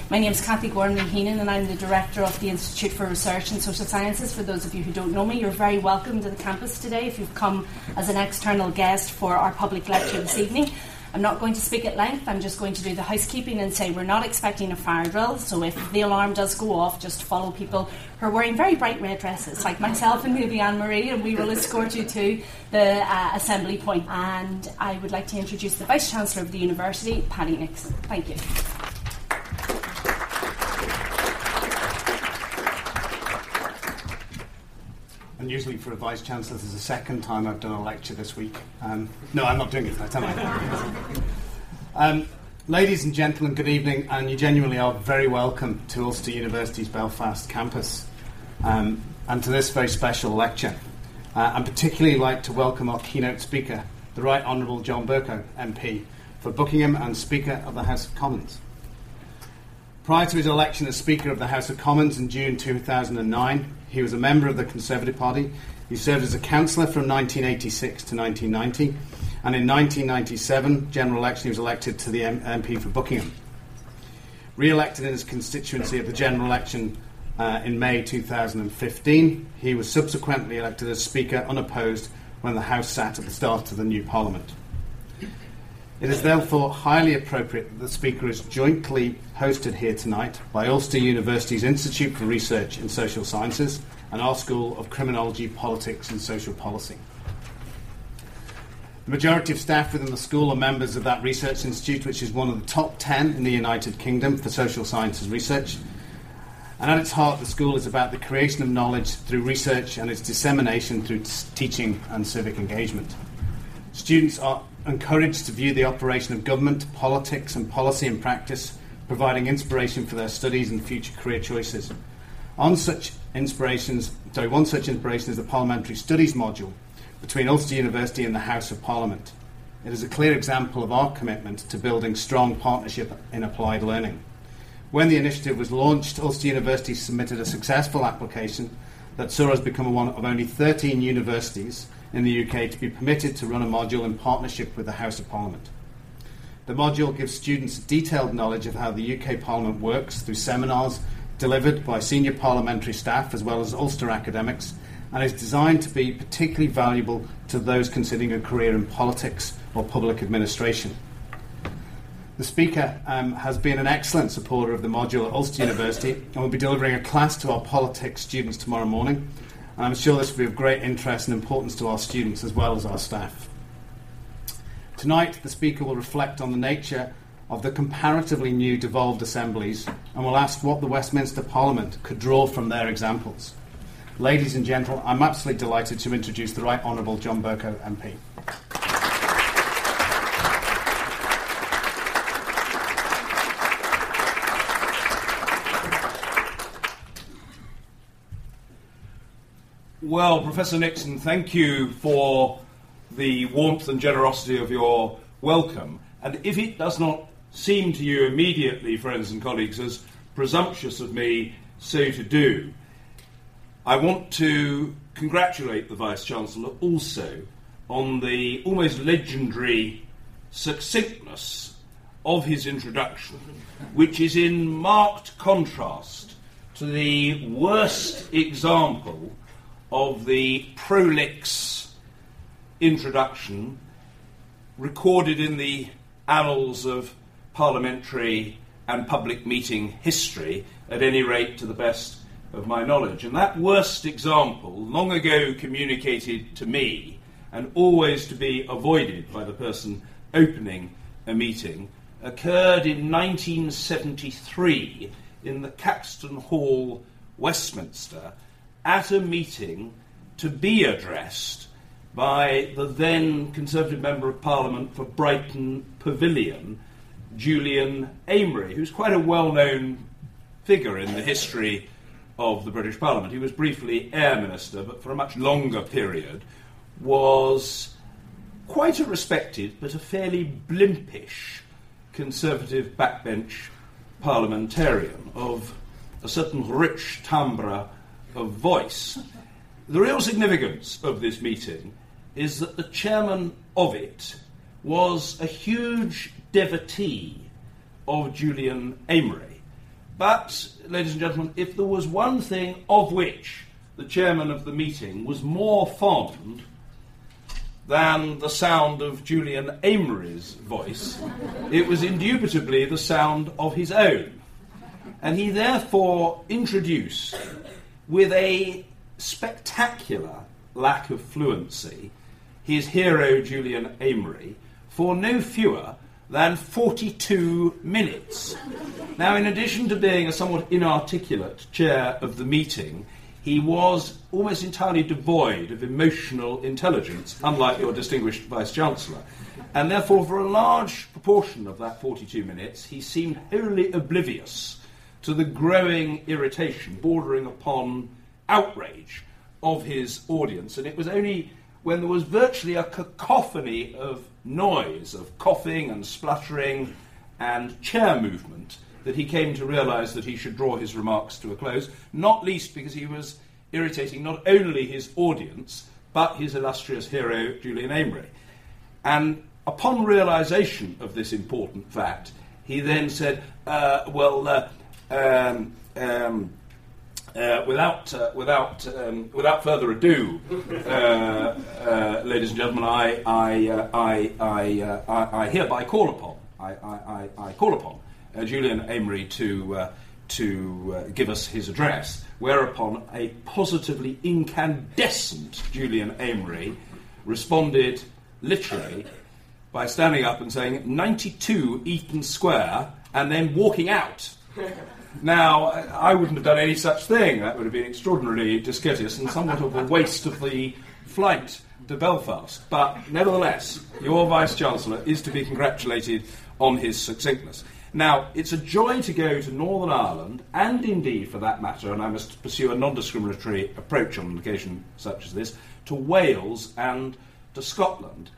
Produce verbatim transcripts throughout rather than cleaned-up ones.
My name is Cathy Gormley-Heenan and I'm the Director of the Institute for Research in Social Sciences. For those of you who don't know me, you're very welcome to the campus today if you've come as an external guest for our public lecture this evening. I'm not going to speak at length, I'm just going to do the housekeeping and say we're not expecting a fire drill, so if the alarm does go off, just follow people who are wearing very bright red dresses, like myself and maybe Anne-Marie, and we will escort you to the uh, assembly point. And I would like to introduce the Vice-Chancellor of the University, Paddy Nixon. Thank you. Unusually for a Vice-Chancellor, this is the second time I've done a lecture this week. Um, no, I'm not doing it tonight, am I? um, ladies and gentlemen, good evening, and you genuinely are very welcome to Ulster University's Belfast campus um, and to this very special lecture. Uh, I'd particularly like to welcome our keynote speaker, the Right Honourable John Bercow, M P for Buckingham and Speaker of the House of Commons. Prior to his election as Speaker of the House of Commons in June two thousand nine, he was a member of the Conservative Party. He served as a councillor from nineteen eighty-six to nineteen ninety, and in nineteen ninety-seven, general election, he was elected to the M P for Buckingham. Re-elected in his constituency at the general election uh, in May two thousand fifteen, he was subsequently elected as Speaker unopposed when the House sat at the start of the new Parliament. It is therefore highly appropriate that the Speaker is jointly hosted here tonight by Ulster University's Institute for Research in Social Sciences and our School of Criminology, Politics and Social Policy. The majority of staff within the school are members of that research institute, which is one of the top ten in the United Kingdom for social sciences research. And at its heart, the school is about the creation of knowledge through research and its dissemination through t- teaching and civic engagement. Students are encouraged to view the operation of government, politics and policy in practice, providing inspiration for their studies and future career choices. On such inspirations, sorry, one such inspiration is the Parliamentary Studies module between Ulster University and the House of Parliament. It is a clear example of our commitment to building strong partnership in applied learning. When the initiative was launched, Ulster University submitted a successful application that saw us become one of only thirteen universities in the U K to be permitted to run a module in partnership with the House of Parliament. The module gives students detailed knowledge of how the U K Parliament works through seminars delivered by senior parliamentary staff as well as Ulster academics, and is designed to be particularly valuable to those considering a career in politics or public administration. The Speaker um, has been an excellent supporter of the module at Ulster University and will be delivering a class to our politics students tomorrow morning. And I'm sure this will be of great interest and importance to our students as well as our staff. Tonight, the Speaker will reflect on the nature of the comparatively new devolved assemblies and will ask what the Westminster Parliament could draw from their examples. Ladies and gentlemen, I'm absolutely delighted to introduce the Right Honourable John Bercow, M P. Well, Professor Nixon, thank you for the warmth and generosity of your welcome. And if it does not seem to you immediately, friends and colleagues, as presumptuous of me so to do, I want to congratulate the Vice-Chancellor also on the almost legendary succinctness of his introduction, which is in marked contrast to the worst example of the prolix introduction recorded in the annals of parliamentary and public meeting history, at any rate to the best of my knowledge. And that worst example, long ago communicated to me and always to be avoided by the person opening a meeting, occurred in nineteen seventy-three in the Caxton Hall, Westminster, at a meeting to be addressed by the then Conservative Member of Parliament for Brighton Pavilion, Julian Amery, who's quite a well-known figure in the history of the British Parliament. He was briefly Air Minister, but for a much longer period was quite a respected but a fairly blimpish Conservative backbench parliamentarian of a certain rich timbre of voice. The real significance of this meeting is that the chairman of it was a huge devotee of Julian Amery, But, ladies and gentlemen, if there was one thing of which the chairman of the meeting was more fond than the sound of Julian Amery's voice, it was indubitably the sound of his own. And he therefore introduced, with a spectacular lack of fluency, his hero Julian Amery for no fewer than forty-two minutes. Now, in addition to being a somewhat inarticulate chair of the meeting, he was almost entirely devoid of emotional intelligence, unlike your distinguished Vice-Chancellor. And therefore, for a large proportion of that forty-two minutes, he seemed wholly oblivious to the growing irritation, bordering upon outrage, of his audience. And it was only when there was virtually a cacophony of noise, of coughing and spluttering and chair movement, that he came to realise that he should draw his remarks to a close, not least because he was irritating not only his audience, but his illustrious hero, Julian Amery. And upon realisation of this important fact, he then said, uh, well, uh, um, um, Uh, without, uh, without, um, without further ado, uh, uh, ladies and gentlemen, I, I, uh, I, I, uh, I, I hereby call upon, I, I, I call upon uh, Julian Amery to, uh, to uh, give us his address. Whereupon a positively incandescent Julian Amery responded literally by standing up and saying ninety-two Eaton Square and then walking out. Now, I wouldn't have done any such thing. That would have been extraordinarily discourteous and somewhat of a waste of the flight to Belfast. But nevertheless, your Vice-Chancellor is to be congratulated on his succinctness. Now, it's a joy to go to Northern Ireland, and indeed, for that matter, and I must pursue a non-discriminatory approach on an occasion such as this, to Wales and to Scotland.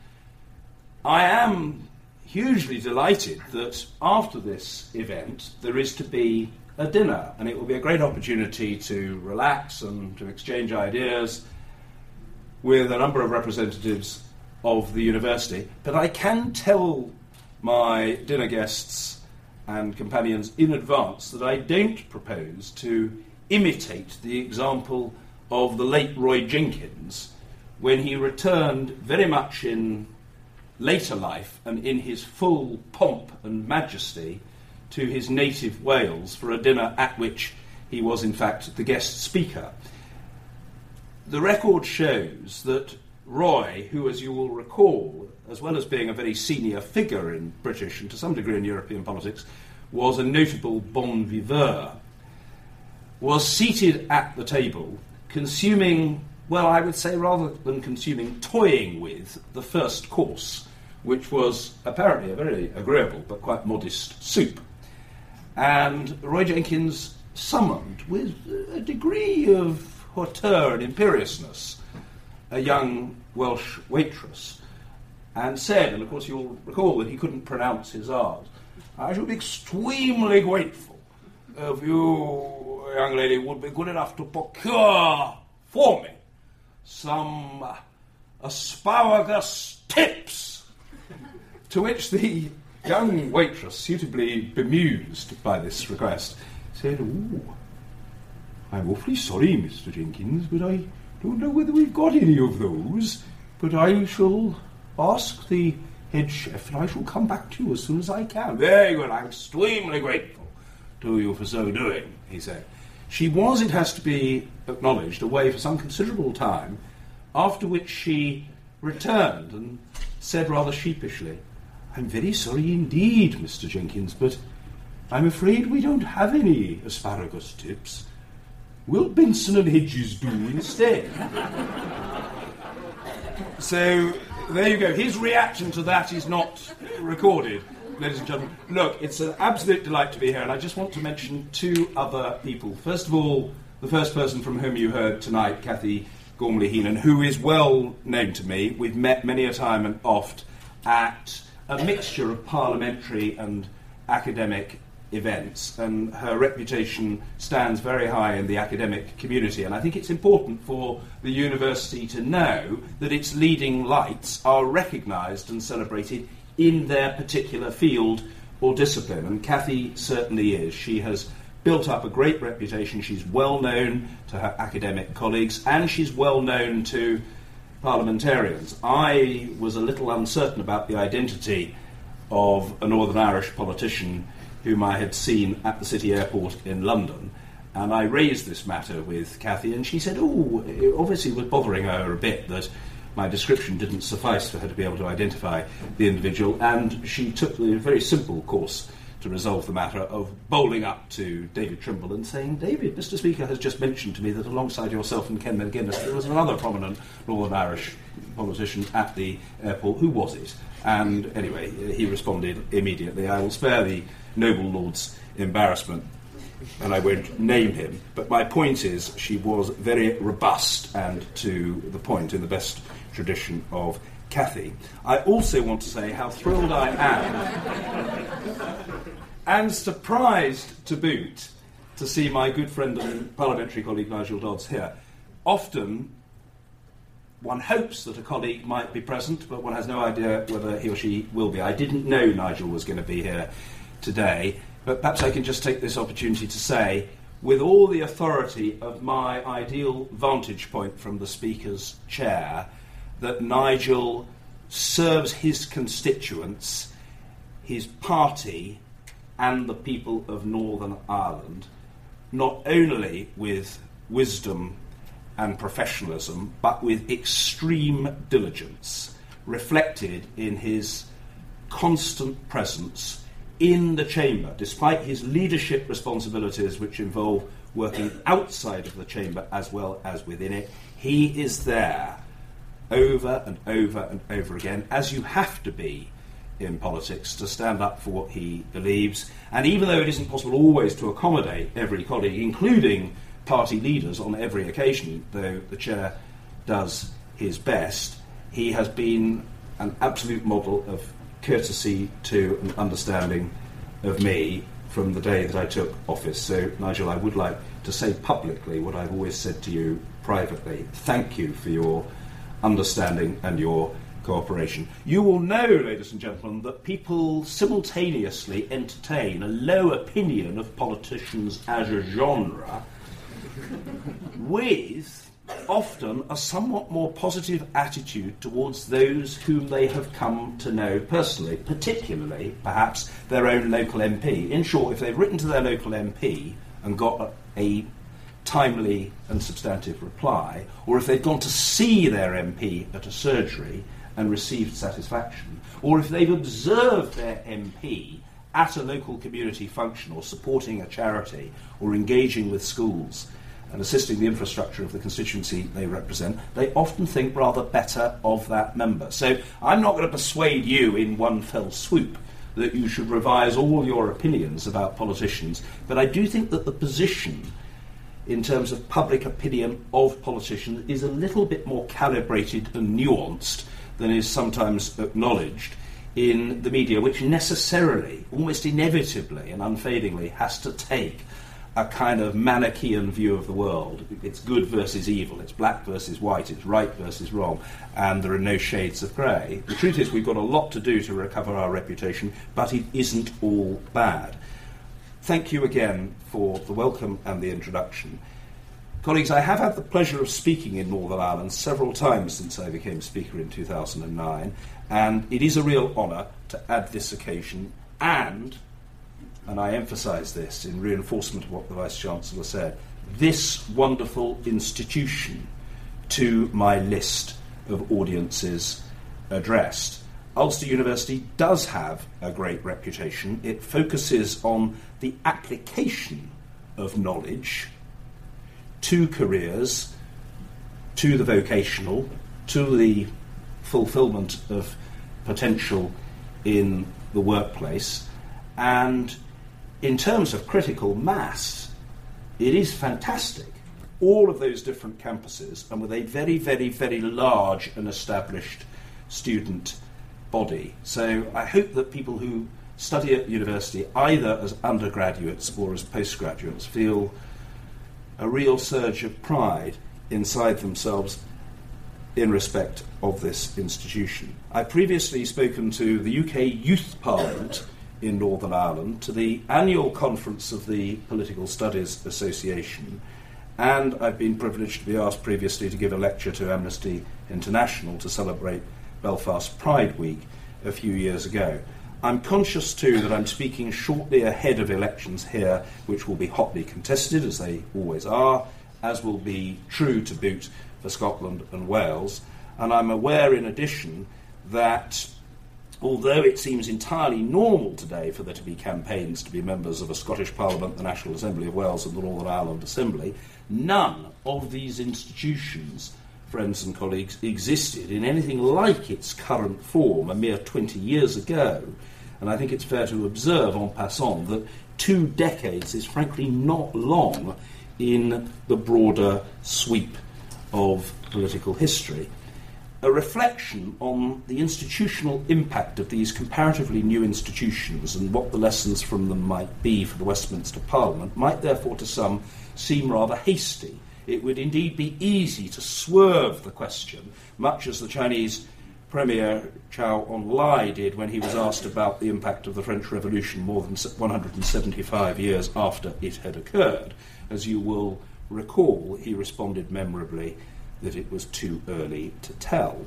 I am hugely delighted that after this event there is to be a dinner, and it will be a great opportunity to relax and to exchange ideas with a number of representatives of the university. But I can tell my dinner guests and companions in advance that I don't propose to imitate the example of the late Roy Jenkins when he returned very much in later life and in his full pomp and majesty to his native Wales for a dinner at which he was in fact the guest speaker. The record shows that Roy, who, as you will recall, as well as being a very senior figure in British and to some degree in European politics, was a notable bon viveur, was seated at the table consuming, well, I would say rather than consuming, toying with the first course, which was apparently a very agreeable but quite modest soup. And Roy Jenkins summoned, with a degree of hauteur and imperiousness, a young Welsh waitress, and said, and of course you'll recall that he couldn't pronounce his R's, I should be extremely grateful if you, young lady, would be good enough to procure for me some uh, asparagus tips. To which the young waitress, suitably bemused by this request, said, "Oh, I'm awfully sorry, Mister Jenkins, but I don't know whether we've got any of those, but I shall ask the head chef and I shall come back to you as soon as I can." "Very good, I'm extremely grateful to you for so doing," he said. She was, it has to be acknowledged, away for some considerable time, after which she returned and said rather sheepishly, "I'm very sorry indeed, Mister Jenkins, but I'm afraid we don't have any asparagus tips. Will Benson and Hedges do instead?" So, there you go. His reaction to that is not recorded, ladies and gentlemen. Look, it's an absolute delight to be here, and I just want to mention two other people. First of all, the first person from whom you heard tonight, Cathy Gormley-Heenan, who is well known to me. We've met many a time and oft at a mixture of parliamentary and academic events, and her reputation stands very high in the academic community, and I think it's important for the university to know that its leading lights are recognised and celebrated in their particular field or discipline, and Cathy certainly is. She has built up a great reputation. She's well known to her academic colleagues, and she's well known to parliamentarians. I was a little uncertain about the identity of a Northern Irish politician whom I had seen at the City Airport in London, and I raised this matter with Cathy, and she said, oh, it obviously was bothering her a bit that my description didn't suffice for her to be able to identify the individual, and she took the very simple course to resolve the matter of bowling up to David Trimble and saying, David, Mister Speaker has just mentioned to me that alongside yourself and Ken McGuinness there was another prominent Northern Irish politician at the airport. Who was it? And anyway, he responded immediately, I will spare the noble lord's embarrassment, and I won't name him. But my point is, she was very robust and to the point in the best tradition of Cathy. I also want to say how thrilled I am and surprised to boot to see my good friend and parliamentary colleague Nigel Dodds here. Often one hopes that a colleague might be present, but one has no idea whether he or she will be. I didn't know Nigel was going to be here today, but perhaps I can just take this opportunity to say, with all the authority of my ideal vantage point from the Speaker's chair, that Nigel serves his constituents, his party, and the people of Northern Ireland, not only with wisdom and professionalism, but with extreme diligence, reflected in his constant presence in the chamber, despite his leadership responsibilities, which involve working outside of the chamber as well as within it. He is there over and over and over again, as you have to be in politics, to stand up for what he believes. And even though it isn't possible always to accommodate every colleague, including party leaders on every occasion, though the chair does his best, he has been an absolute model of courtesy to and understanding of me from the day that I took office. So, Nigel, I would like to say publicly what I've always said to you privately. Thank you for your understanding and your cooperation. You will know, ladies and gentlemen, that people simultaneously entertain a low opinion of politicians as a genre with often a somewhat more positive attitude towards those whom they have come to know personally, particularly, perhaps, their own local M P. In short, if they've written to their local M P and got a, a timely and substantive reply, or if they've gone to see their M P at a surgery and received satisfaction, or if they've observed their M P at a local community function, or supporting a charity, or engaging with schools and assisting the infrastructure of the constituency they represent, they often think rather better of that member. So I'm not going to persuade you in one fell swoop that you should revise all your opinions about politicians, but I do think that the position in terms of public opinion of politicians is a little bit more calibrated and nuanced than is sometimes acknowledged in the media, which necessarily, almost inevitably and unfadingly, has to take a kind of Manichaean view of the world. It's good versus evil, it's black versus white, it's right versus wrong, and there are no shades of grey. The truth is we've got a lot to do to recover our reputation, but it isn't all bad. Thank you again for the welcome and the introduction. Colleagues, I have had the pleasure of speaking in Northern Ireland several times since I became Speaker in two thousand nine, and it is a real honour to add this occasion and, and I emphasise this in reinforcement of what the Vice-Chancellor said, this wonderful institution to my list of audiences addressed. Ulster University does have a great reputation. It focuses on the application of knowledge to careers, to the vocational, to the fulfilment of potential in the workplace. And in terms of critical mass, it is fantastic. All of those different campuses, and with a very, very, very large and established student body. So I hope that people who study at university, either as undergraduates or as postgraduates, feel a real surge of pride inside themselves in respect of this institution. I've previously spoken to the U K Youth Parliament in Northern Ireland, to the annual conference of the Political Studies Association, and I've been privileged to be asked previously to give a lecture to Amnesty International to celebrate Belfast Pride Week a few years ago. I'm conscious too that I'm speaking shortly ahead of elections here, which will be hotly contested, as they always are, as will be true to boot for Scotland and Wales. And I'm aware in addition that although it seems entirely normal today for there to be campaigns to be members of a Scottish Parliament, the National Assembly of Wales and the Northern Ireland Assembly, none of these institutions, friends and colleagues, existed in anything like its current form a mere twenty years ago. And I think it's fair to observe en passant that two decades is frankly not long in the broader sweep of political history. A reflection on the institutional impact of these comparatively new institutions and what the lessons from them might be for the Westminster Parliament might therefore to some seem rather hasty. It would indeed be easy to swerve the question, much as the Chinese Premier Chou En-lai did when he was asked about the impact of the French Revolution more than one hundred seventy-five years after it had occurred. As you will recall, he responded memorably that it was too early to tell.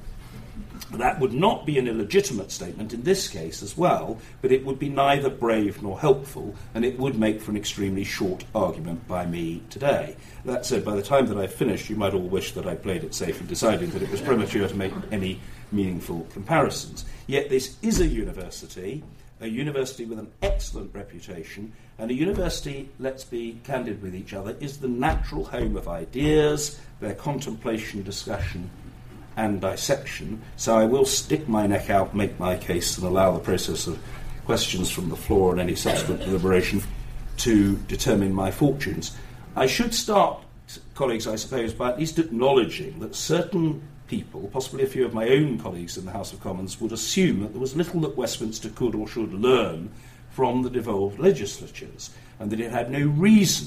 That would not be an illegitimate statement in this case as well, but it would be neither brave nor helpful, and it would make for an extremely short argument by me today. That said, by the time that I've finished, you might all wish that I played it safe in deciding that it was premature to make any meaningful comparisons. Yet this is a university, a university with an excellent reputation, and a university, let's be candid with each other, is the natural home of ideas, their contemplation, discussion, and dissection. So I will stick my neck out, make my case, and allow the process of questions from the floor and any subsequent deliberation to determine my fortunes. I should start, colleagues, I suppose, by at least acknowledging that certain people, possibly a few of my own colleagues in the House of Commons, would assume that there was little that Westminster could or should learn from the devolved legislatures, and that it had no reason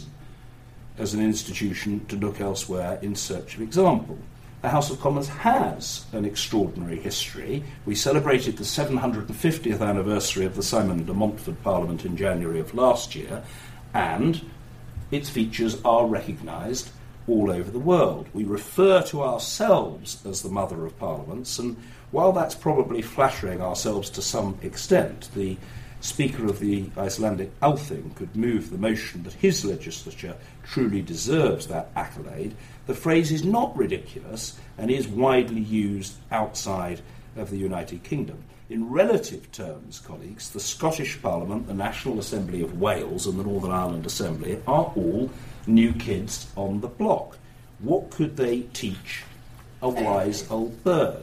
as an institution to look elsewhere in search of example. The House of Commons has an extraordinary history. We celebrated the seven hundred fiftieth anniversary of the Simon de Montfort Parliament in January of last year, and its features are recognised all over the world. We refer to ourselves as the mother of parliaments, and while that's probably flattering ourselves to some extent, the Speaker of the Icelandic Althing could move the motion that his legislature truly deserves that accolade. The phrase is not ridiculous and is widely used outside of the United Kingdom. In relative terms, colleagues, the Scottish Parliament, the National Assembly of Wales and the Northern Ireland Assembly are all new kids on the block. What could they teach a wise old bird?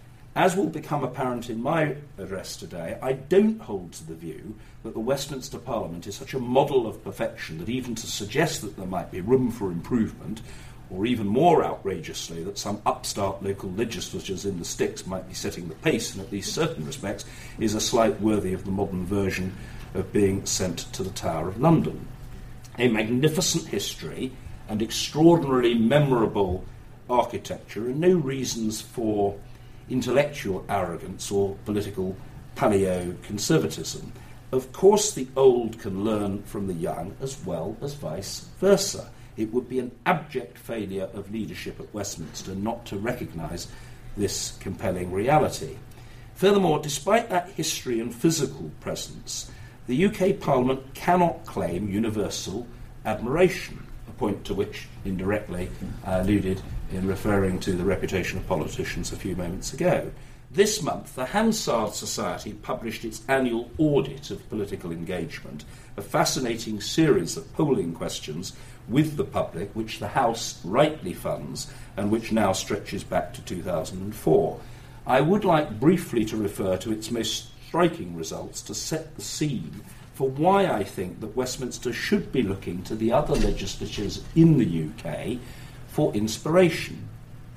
As will become apparent in my address today, I don't hold to the view that the Westminster Parliament is such a model of perfection that even to suggest that there might be room for improvement, or even more outrageously that some upstart local legislatures in the sticks might be setting the pace in at least certain respects, is a slight worthy of the modern version of being sent to the Tower of London. A magnificent history and extraordinarily memorable architecture, and no reasons for intellectual arrogance or political paleo-conservatism. Of course, the old can learn from the young as well as vice versa. It would be an abject failure of leadership at Westminster not to recognise this compelling reality. Furthermore, despite that history and physical presence, the U K Parliament cannot claim universal admiration, a point to which, indirectly, I alluded in referring to the reputation of politicians a few moments ago. This month, the Hansard Society published its annual audit of political engagement, a fascinating series of polling questions with the public, which the House rightly funds and which now stretches back to two thousand four. I would like briefly to refer to its most striking results to set the scene for why I think that Westminster should be looking to the other legislatures in the U K for inspiration.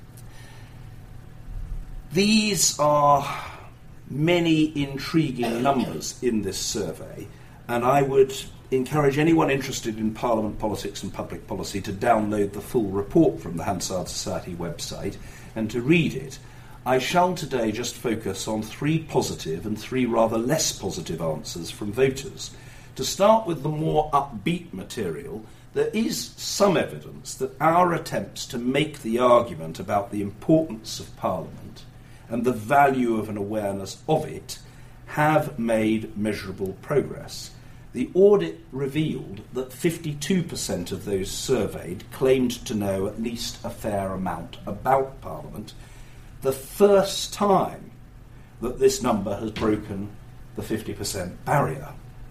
These are many intriguing numbers in this survey, and I would encourage anyone interested in Parliament politics and public policy to download the full report from the Hansard Society website and to read it. I shall today just focus on three positive and three rather less positive answers from voters. To start with the more upbeat material, there is some evidence that our attempts to make the argument about the importance of Parliament and the value of an awareness of it have made measurable progress. The audit revealed that fifty-two percent of those surveyed claimed to know at least a fair amount about Parliament, the first time that this number has broken the fifty percent barrier.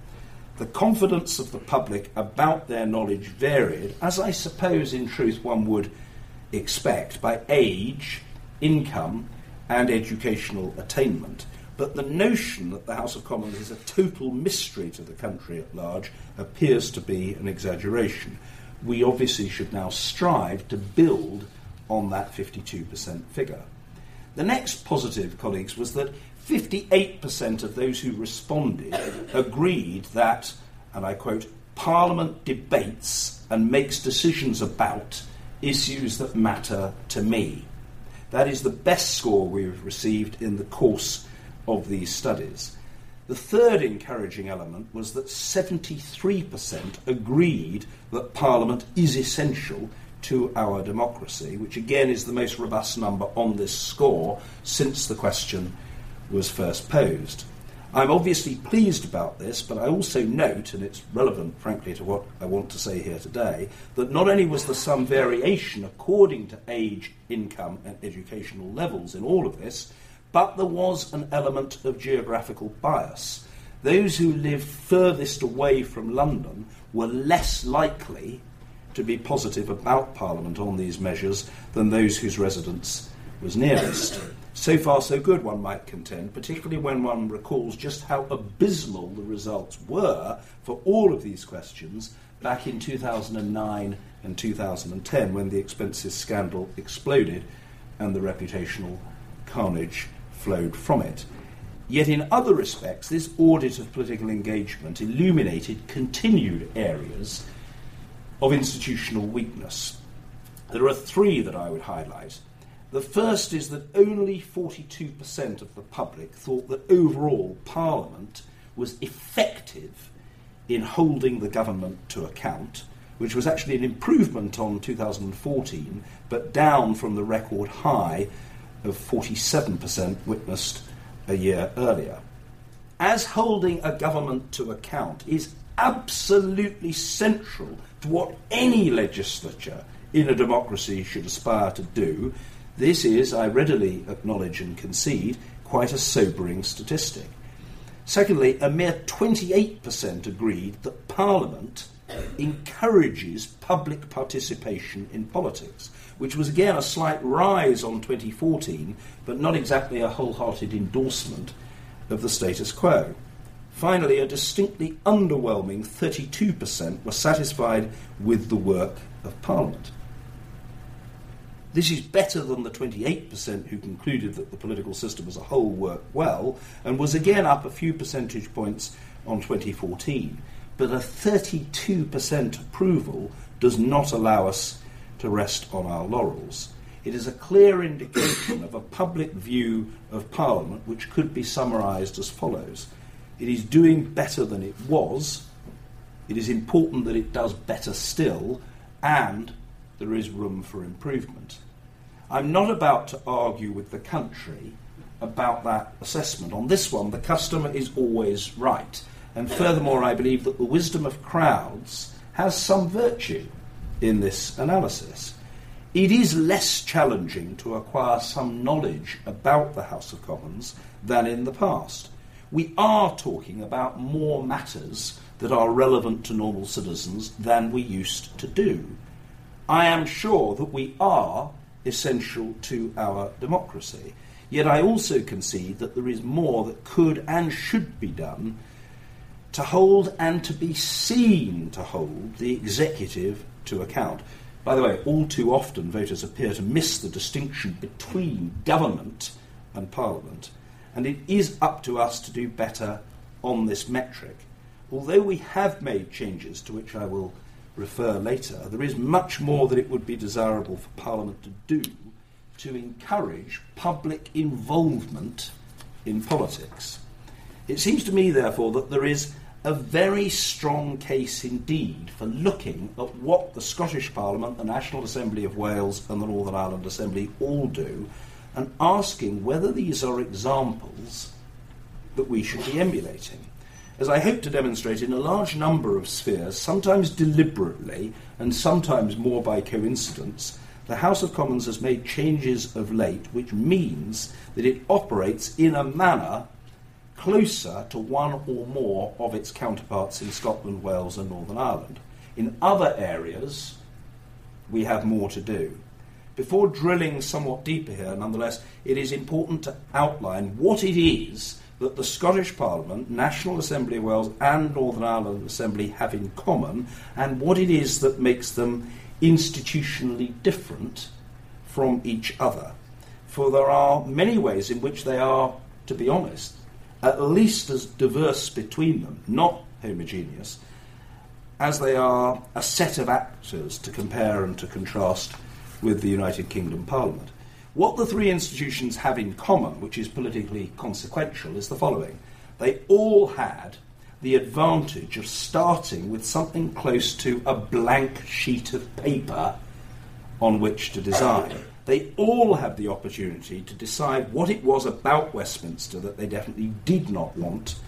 The confidence of the public about their knowledge varied, as I suppose in truth one would expect, by age, income and educational attainment. But the notion that the House of Commons is a total mystery to the country at large appears to be an exaggeration. We obviously should now strive to build on that fifty-two percent figure. The next positive, colleagues, was that fifty-eight percent of those who responded agreed that, and I quote, Parliament debates and makes decisions about issues that matter to me. That is the best score we've received in the course of these studies. The third encouraging element was that seventy-three percent agreed that Parliament is essential to our democracy, which again is the most robust number on this score since the question was first posed. I'm obviously pleased about this, but I also note, and it's relevant, frankly, to what I want to say here today, that not only was there some variation according to age, income, and educational levels in all of this, but there was an element of geographical bias. Those who lived furthest away from London were less likely to be positive about Parliament on these measures than those whose residence was nearest. So far, so good, one might contend, particularly when one recalls just how abysmal the results were for all of these questions back in two thousand nine and two thousand ten, when the expenses scandal exploded and the reputational carnage flowed from it. Yet in other respects, this audit of political engagement illuminated continued areas of institutional weakness. There are three that I would highlight. The first is that only forty-two percent of the public thought that overall Parliament was effective in holding the government to account, which was actually an improvement on two thousand fourteen, but down from the record high of forty-seven percent witnessed a year earlier. As holding a government to account is absolutely central to what any legislature in a democracy should aspire to do, this is, I readily acknowledge and concede, quite a sobering statistic. Secondly, a mere twenty-eight percent agreed that Parliament encourages public participation in politics, which was again a slight rise on twenty fourteen, but not exactly a wholehearted endorsement of the status quo. Finally, a distinctly underwhelming thirty-two percent were satisfied with the work of Parliament. This is better than the twenty-eight percent who concluded that the political system as a whole worked well, and was again up a few percentage points on twenty fourteen. But a thirty-two percent approval does not allow us to rest on our laurels. It is a clear indication of a public view of Parliament which could be summarised as follows. It is doing better than it was, it is important that it does better still, and there is room for improvement. I'm not about to argue with the country about that assessment. On this one, the customer is always right. And furthermore, I believe that the wisdom of crowds has some virtue in this analysis. It is less challenging to acquire some knowledge about the House of Commons than in the past. We are talking about more matters that are relevant to normal citizens than we used to do. I am sure that we are essential to our democracy. Yet I also concede that there is more that could and should be done to hold and to be seen to hold the executive to account. By the way, all too often voters appear to miss the distinction between government and Parliament, and it is up to us to do better on this metric. Although we have made changes to which I will refer later, there is much more that it would be desirable for Parliament to do to encourage public involvement in politics. It seems to me, therefore, that there is a very strong case indeed for looking at what the Scottish Parliament, the National Assembly of Wales and the Northern Ireland Assembly all do, and asking whether these are examples that we should be emulating. As I hope to demonstrate, in a large number of spheres, sometimes deliberately and sometimes more by coincidence, the House of Commons has made changes of late, which means that it operates in a manner closer to one or more of its counterparts in Scotland, Wales and Northern Ireland. In other areas, we have more to do. Before drilling somewhat deeper here, nonetheless, it is important to outline what it is that the Scottish Parliament, National Assembly of Wales and Northern Ireland Assembly have in common, and what it is that makes them institutionally different from each other. For there are many ways in which they are, to be honest, at least as diverse between them, not homogeneous, as they are a set of actors to compare and to contrast with the United Kingdom Parliament. What the three institutions have in common, which is politically consequential, is the following. They all had the advantage of starting with something close to a blank sheet of paper on which to design. They all had the opportunity to decide what it was about Westminster that they definitely did not want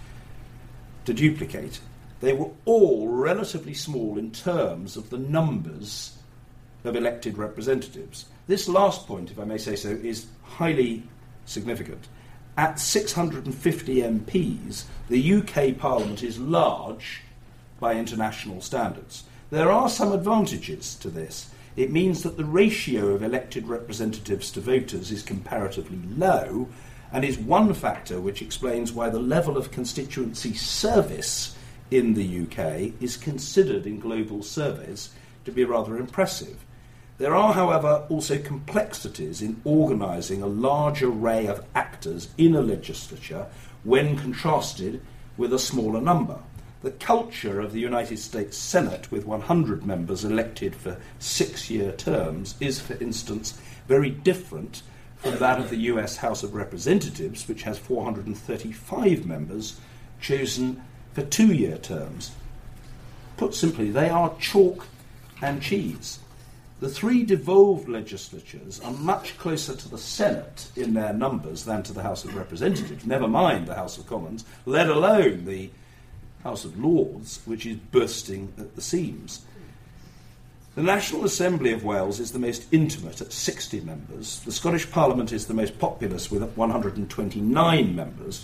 to duplicate. They were all relatively small in terms of the numbers of elected representatives. This last point, if I may say so, is highly significant. At six hundred fifty M Ps, the U K Parliament is large by international standards. There are some advantages to this. It means that the ratio of elected representatives to voters is comparatively low, and is one factor which explains why the level of constituency service in the U K is considered in global surveys to be rather impressive. There are, however, also complexities in organising a large array of actors in a legislature when contrasted with a smaller number. The culture of the United States Senate, with one hundred members elected for six-year terms, is, for instance, very different from that of the U S House of Representatives, which has four hundred thirty-five members chosen for two-year terms. Put simply, they are chalk and cheese. The three devolved legislatures are much closer to the Senate in their numbers than to the House of Representatives, never mind the House of Commons, let alone the House of Lords, which is bursting at the seams. The National Assembly of Wales is the most intimate at sixty members. The Scottish Parliament is the most populous with one hundred twenty-nine members,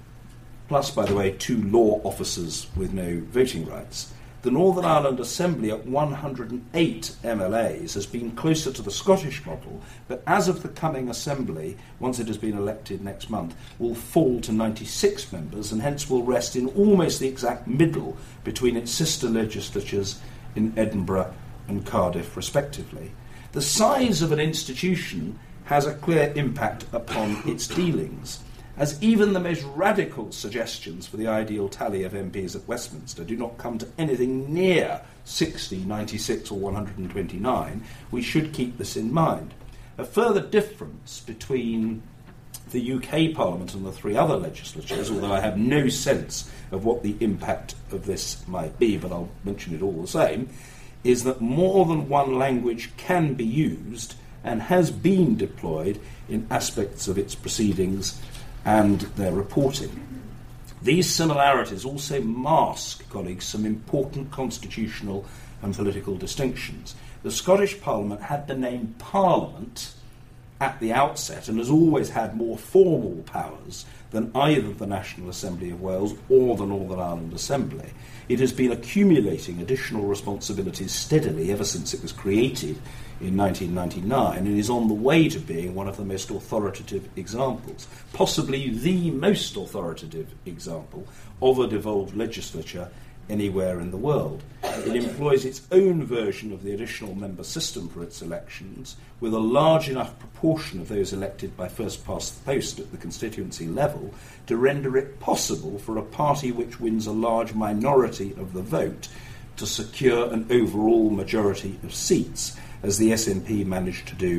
plus, by the way, two law officers with no voting rights. The Northern Ireland Assembly at one hundred eight M L As has been closer to the Scottish model, but as of the coming Assembly, once it has been elected next month, will fall to ninety-six members and hence will rest in almost the exact middle between its sister legislatures in Edinburgh and Cardiff, respectively. The size of an institution has a clear impact upon its dealings, as even the most radical suggestions for the ideal tally of M Ps at Westminster do not come to anything near sixty, ninety-six or one hundred twenty-nine, we should keep this in mind. A further difference between the U K Parliament and the three other legislatures, although I have no sense of what the impact of this might be, but I'll mention it all the same, is that more than one language can be used and has been deployed in aspects of its proceedings and their reporting. These similarities also mask, colleagues, some important constitutional and political distinctions. The Scottish Parliament had the name Parliament at the outset and has always had more formal powers than either the National Assembly of Wales or the Northern Ireland Assembly. It has been accumulating additional responsibilities steadily ever since it was created in nineteen ninety-nine and is on the way to being one of the most authoritative examples, possibly the most authoritative example of a devolved legislature anywhere in the world. It employs its own version of the additional member system for its elections, with a large enough proportion of those elected by first past the post at the constituency level to render it possible for a party which wins a large minority of the vote to secure an overall majority of seats, as the S N P managed to do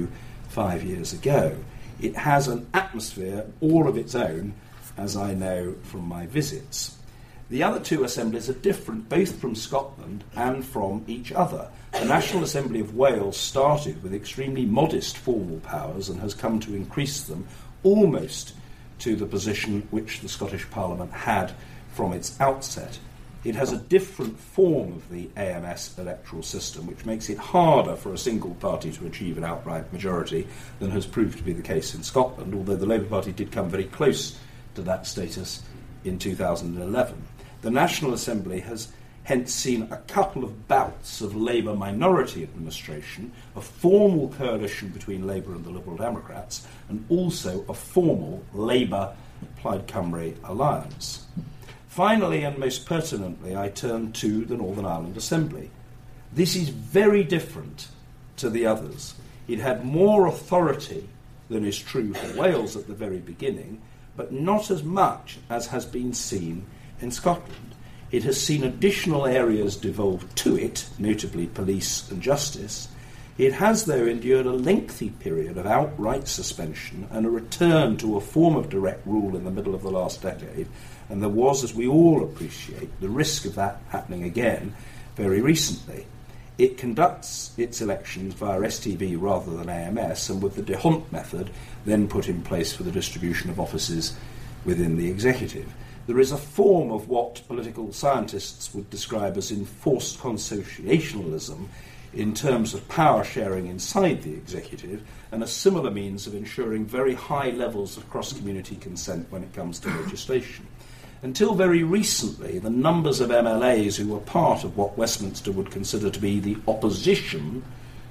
five years ago. It has an atmosphere all of its own, as I know from my visits. The other two assemblies are different both from Scotland and from each other. The National Assembly of Wales started with extremely modest formal powers and has come to increase them almost to the position which the Scottish Parliament had from its outset. It has a different form of the A M S electoral system, which makes it harder for a single party to achieve an outright majority than has proved to be the case in Scotland, although the Labour Party did come very close to that status in two thousand eleven. The National Assembly has hence seen a couple of bouts of Labour minority administration, a formal coalition between Labour and the Liberal Democrats, and also a formal Labour-Plaid Cymru alliance. Finally, and most pertinently, I turn to the Northern Ireland Assembly. This is very different to the others. It had more authority than is true for Wales at the very beginning, but not as much as has been seen in Scotland. It has seen additional areas devolved to it, notably police and justice. It has, though, endured a lengthy period of outright suspension and a return to a form of direct rule in the middle of the last decade, and there was, as we all appreciate, the risk of that happening again very recently. It conducts its elections via S T V rather than A M S, and with the D'Hondt method then put in place for the distribution of offices within the executive. There is a form of what political scientists would describe as enforced consociationalism in terms of power sharing inside the executive, and a similar means of ensuring very high levels of cross-community consent when it comes to legislation. Until very recently, the numbers of M L As who were part of what Westminster would consider to be the opposition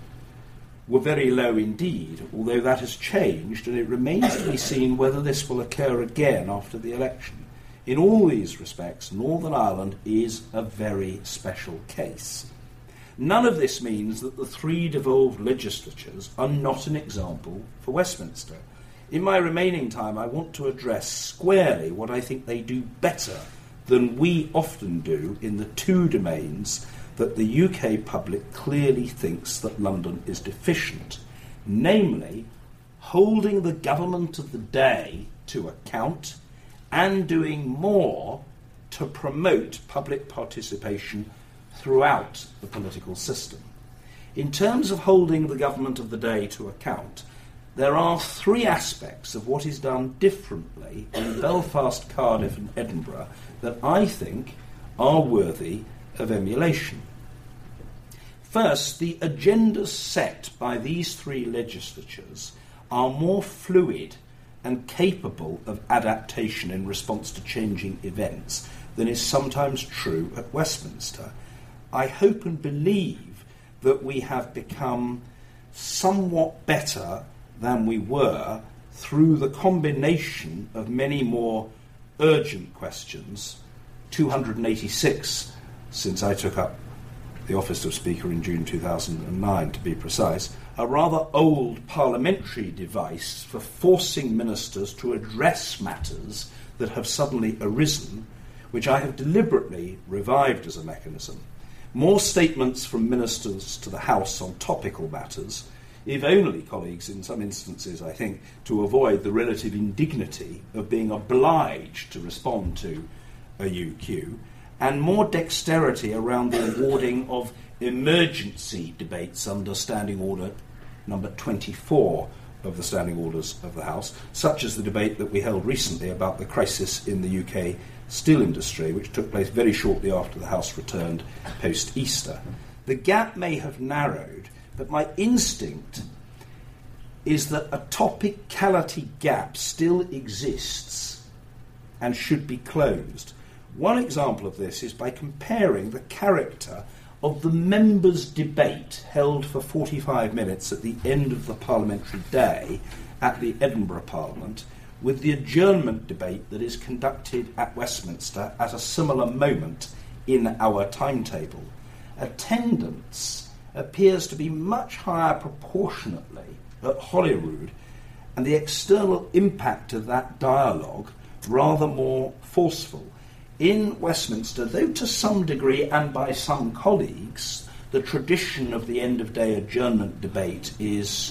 were very low indeed, although that has changed, and it remains to be seen whether this will occur again after the election. In all these respects, Northern Ireland is a very special case. None of this means that the three devolved legislatures are not an example for Westminster. In my remaining time, I want to address squarely what I think they do better than we often do in the two domains that the U K public clearly thinks that London is deficient, namely holding the government of the day to account and doing more to promote public participation throughout the political system. In terms of holding the government of the day to account, there are three aspects of what is done differently in Belfast, Cardiff and Edinburgh that I think are worthy of emulation. First, the agendas set by these three legislatures are more fluid and capable of adaptation in response to changing events than is sometimes true at Westminster. I hope and believe that we have become somewhat better than we were through the combination of many more urgent questions, two hundred eighty-six since I took up the office of Speaker in June two thousand nine, to be precise, a rather old parliamentary device for forcing ministers to address matters that have suddenly arisen, which I have deliberately revived as a mechanism. More statements from ministers to the House on topical matters, if only, colleagues, in some instances, I think, to avoid the relative indignity of being obliged to respond to a U Q, and more dexterity around the awarding of emergency debates under Standing Order number twenty-four of the Standing Orders of the House, such as the debate that we held recently about the crisis in the U K steel industry, which took place very shortly after the House returned post-Easter. The gap may have narrowed, but my instinct is that a topicality gap still exists and should be closed. One example of this is by comparing the character of the members' debate held for forty-five minutes at the end of the parliamentary day at the Edinburgh Parliament with the adjournment debate that is conducted at Westminster at a similar moment in our timetable. Attendance appears to be much higher proportionately at Holyrood, and the external impact of that dialogue rather more forceful. In Westminster, though to some degree and by some colleagues, the tradition of the end-of-day adjournment debate is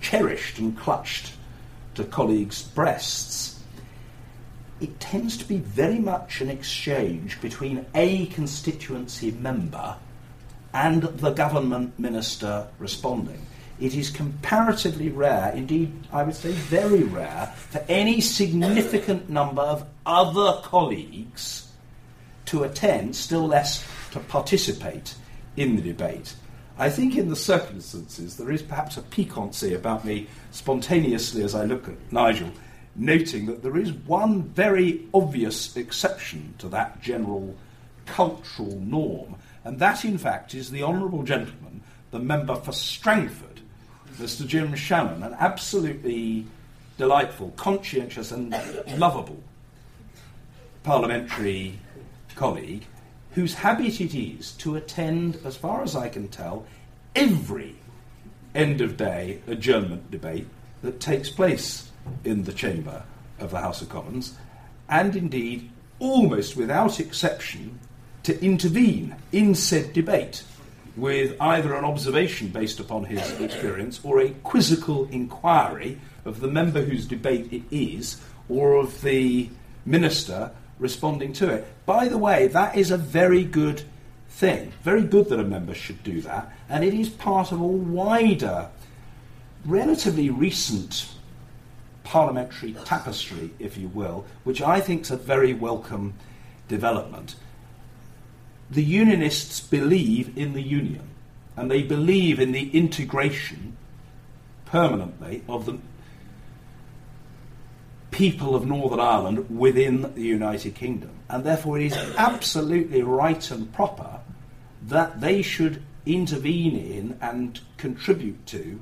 cherished and clutched to colleagues' breasts, it tends to be very much an exchange between a constituency member and the government minister responding. It is comparatively rare, indeed I would say very rare, for any significant number of other colleagues to attend, still less to participate in the debate. I think in the circumstances there is perhaps a piquancy about me spontaneously, as I look at Nigel, noting that there is one very obvious exception to that general cultural norm, and that in fact is the honourable gentleman, the member for Strangford, Mister Jim Shannon, an absolutely delightful, conscientious and lovable parliamentary colleague whose habit it is to attend, as far as I can tell, every end-of-day adjournment debate that takes place in the chamber of the House of Commons, and indeed, almost without exception, to intervene in said debate with either an observation based upon his experience or a quizzical inquiry of the member whose debate it is or of the minister responding to it. By the way, that is a very good thing. Very good that a member should do that, and it is part of a wider, relatively recent parliamentary tapestry, if you will, which I think is a very welcome development. The Unionists believe in the Union, and they believe in the integration permanently of the people of Northern Ireland within the United Kingdom. And therefore it is absolutely right and proper that they should intervene in and contribute to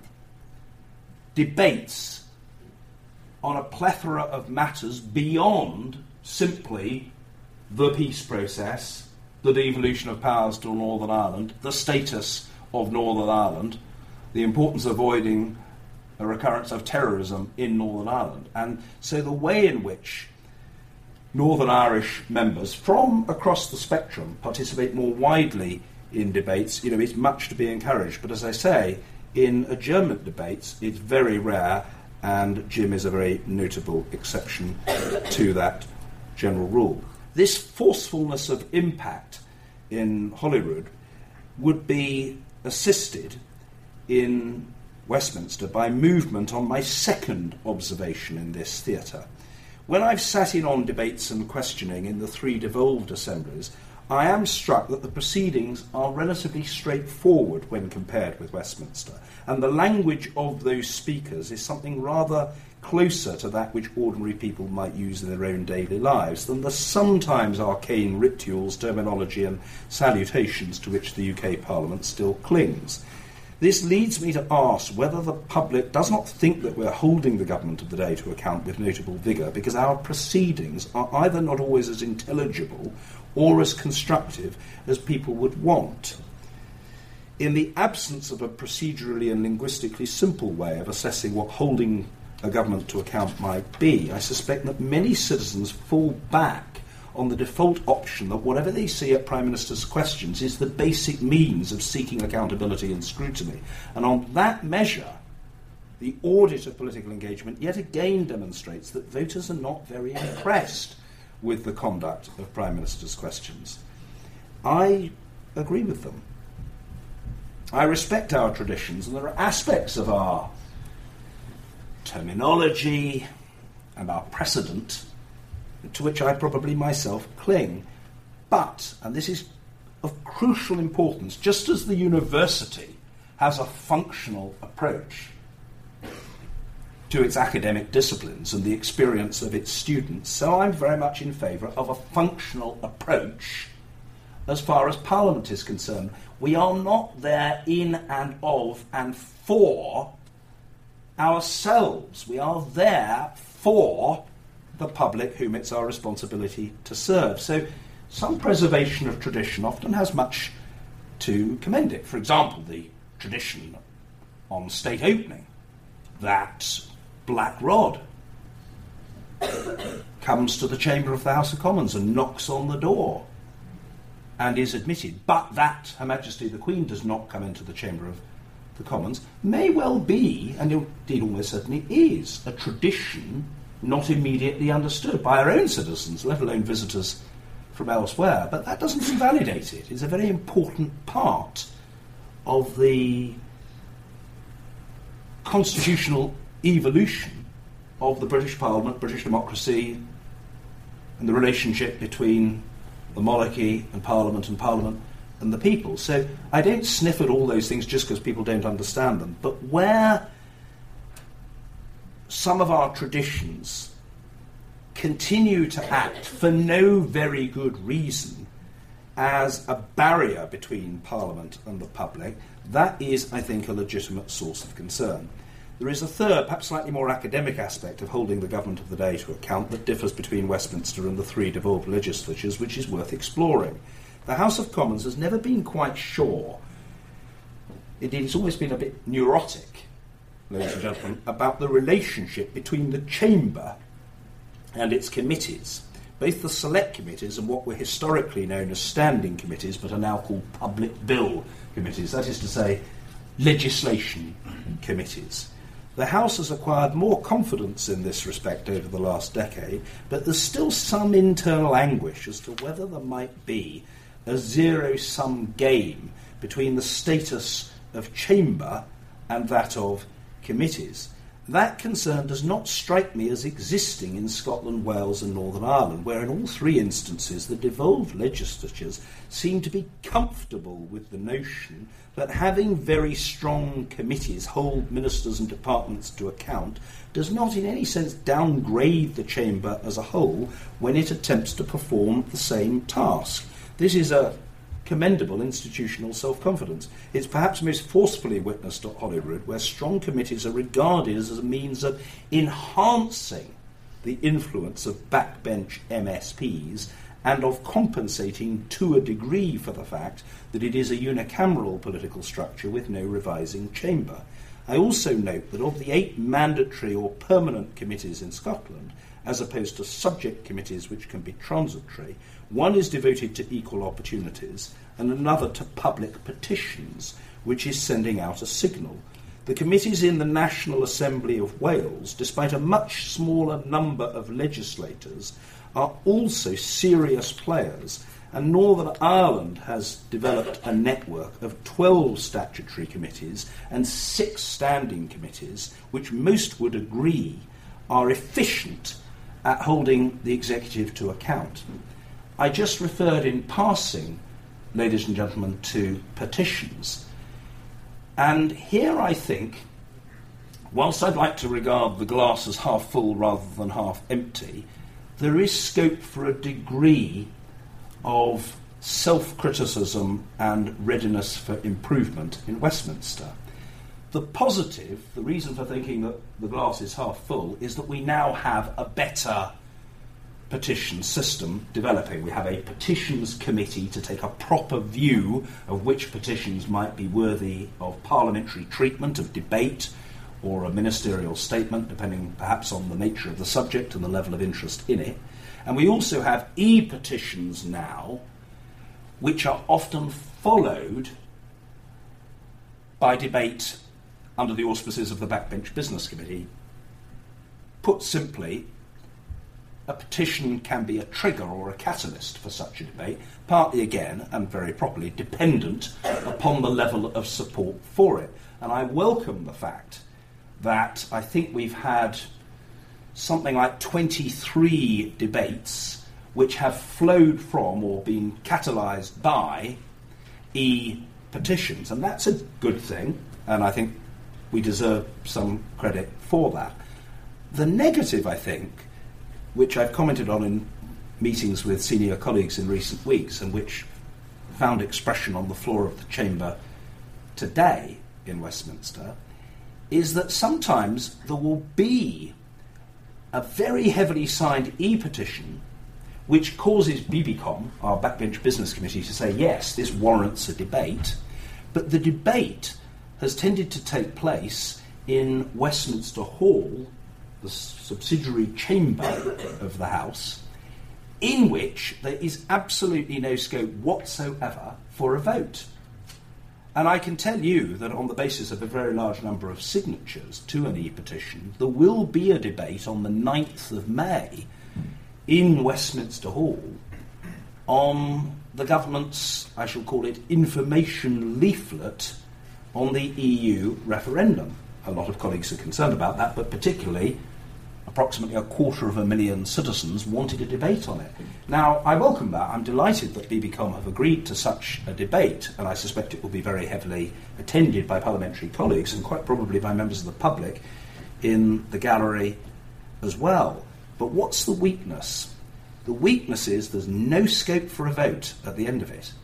debates on a plethora of matters beyond simply the peace process, the devolution of powers to Northern Ireland, the status of Northern Ireland, the importance of avoiding a recurrence of terrorism in Northern Ireland. And so the way in which Northern Irish members from across the spectrum participate more widely in debates, you know, is much to be encouraged. But as I say, in adjournment debates, it's very rare, and Jim is a very notable exception to that general rule. This forcefulness of impact in Holyrood would be assisted in Westminster by movement on my second observation in this theatre. When I've sat in on debates and questioning in the three devolved assemblies, I am struck that the proceedings are relatively straightforward when compared with Westminster, and the language of those speakers is something rather closer to that which ordinary people might use in their own daily lives than the sometimes arcane rituals, terminology and salutations to which the U K Parliament still clings. This leads me to ask whether the public does not think that we're holding the government of the day to account with notable vigour, because our proceedings are either not always as intelligible or as constructive as people would want. In the absence of a procedurally and linguistically simple way of assessing what holding a government to account might be, I suspect that many citizens fall back on the default option that whatever they see at Prime Minister's questions is the basic means of seeking accountability and scrutiny. And on that measure, the audit of political engagement yet again demonstrates that voters are not very impressed with the conduct of Prime Minister's questions. I agree with them. I respect our traditions, and there are aspects of our terminology and our precedent to which I probably myself cling. But, and this is of crucial importance, just as the university has a functional approach to its academic disciplines and the experience of its students, so I'm very much in favour of a functional approach as far as Parliament is concerned. We are not there in and of and for ourselves. We are there for the public whom it's our responsibility to serve. So some preservation of tradition often has much to commend it. For example, the tradition on state opening that Black Rod comes to the chamber of the House of Commons and knocks on the door and is admitted, but that Her Majesty the Queen does not come into the chamber of the Commons, may well be, and indeed almost certainly is, a tradition not immediately understood by our own citizens, let alone visitors from elsewhere. But that doesn't invalidate it. It's a very important part of the constitutional evolution of the British Parliament, British democracy, and the relationship between the monarchy and Parliament and Parliament and the people. So I don't sniff at all those things just because people don't understand them. But where some of our traditions continue to act for no very good reason as a barrier between Parliament and the public, that is, I think, a legitimate source of concern. There is a third, perhaps slightly more academic aspect of holding the government of the day to account that differs between Westminster and the three devolved legislatures, which is worth exploring. The House of Commons has never been quite sure, indeed it's always been a bit neurotic, ladies and gentlemen, about the relationship between the Chamber and its committees, both the select committees and what were historically known as standing committees but are now called public bill committees, that is to say, legislation committees. The House has acquired more confidence in this respect over the last decade, but there's still some internal anguish as to whether there might be a zero-sum game between the status of Chamber and that of committees. That concern does not strike me as existing in Scotland, Wales and Northern Ireland, where in all three instances the devolved legislatures seem to be comfortable with the notion that having very strong committees hold ministers and departments to account does not in any sense downgrade the Chamber as a whole when it attempts to perform the same task. This is a commendable institutional self-confidence. It's perhaps most forcefully witnessed at Holyrood, where strong committees are regarded as a means of enhancing the influence of backbench M S Ps and of compensating to a degree for the fact that it is a unicameral political structure with no revising chamber. I also note that of the eight mandatory or permanent committees in Scotland, as opposed to subject committees which can be transitory, one is devoted to equal opportunities and another to public petitions, which is sending out a signal. The committees in the National Assembly of Wales, despite a much smaller number of legislators, are also serious players, and Northern Ireland has developed a network of twelve statutory committees and six standing committees, which most would agree are efficient at holding the executive to account. I just referred in passing, ladies and gentlemen, to petitions. And here I think, whilst I'd like to regard the glass as half full rather than half empty, there is scope for a degree of self-criticism and readiness for improvement in Westminster. The positive, the reason for thinking that the glass is half full, is that we now have a better petition system developing. We have a petitions committee to take a proper view of which petitions might be worthy of parliamentary treatment, of debate, or a ministerial statement, depending perhaps on the nature of the subject and the level of interest in it. And we also have e-petitions now, which are often followed by debate under the auspices of the Backbench Business Committee. Put simply, a petition can be a trigger or a catalyst for such a debate, partly again, and very properly, dependent upon the level of support for it. And I welcome the fact that I think we've had something like twenty-three debates which have flowed from or been catalysed by e-petitions. And that's a good thing, and I think we deserve some credit for that. The negative, I think, which I've commented on in meetings with senior colleagues in recent weeks and which found expression on the floor of the Chamber today in Westminster, is that sometimes there will be a very heavily signed e-petition which causes B B Com, our Backbench Business Committee, to say, yes, this warrants a debate, but the debate has tended to take place in Westminster Hall, the subsidiary chamber of the House, in which there is absolutely no scope whatsoever for a vote. And I can tell you that on the basis of a very large number of signatures to an e-petition, there will be a debate on the ninth of May in Westminster Hall on the government's, I shall call it, information leaflet on the E U referendum. A lot of colleagues are concerned about that, but particularly approximately a quarter of a million citizens wanted a debate on it. Now, I welcome that. I'm delighted that B B Com have agreed to such a debate, and I suspect it will be very heavily attended by parliamentary colleagues and quite probably by members of the public in the gallery as well. But what's the weakness? The weakness is there's no scope for a vote at the end of it.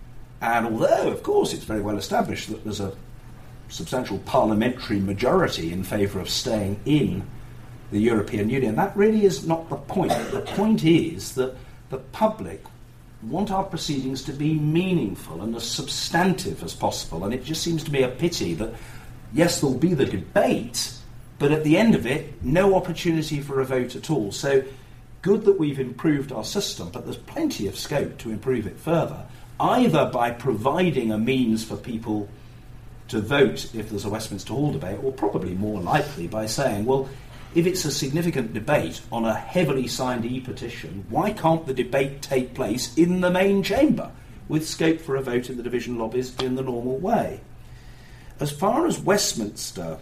And although, of course, it's very well established that there's a substantial parliamentary majority in favour of staying in the European Union, that really is not the point. The point is that the public want our proceedings to be meaningful and as substantive as possible, and it just seems to me a pity that, yes, there'll be the debate, but at the end of it, no opportunity for a vote at all. So, good that we've improved our system, but there's plenty of scope to improve it further, either by providing a means for people to vote if there's a Westminster Hall debate, or probably more likely by saying, well, if it's a significant debate on a heavily signed e-petition, why can't the debate take place in the main chamber, with scope for a vote in the division lobbies in the normal way? As far as Westminster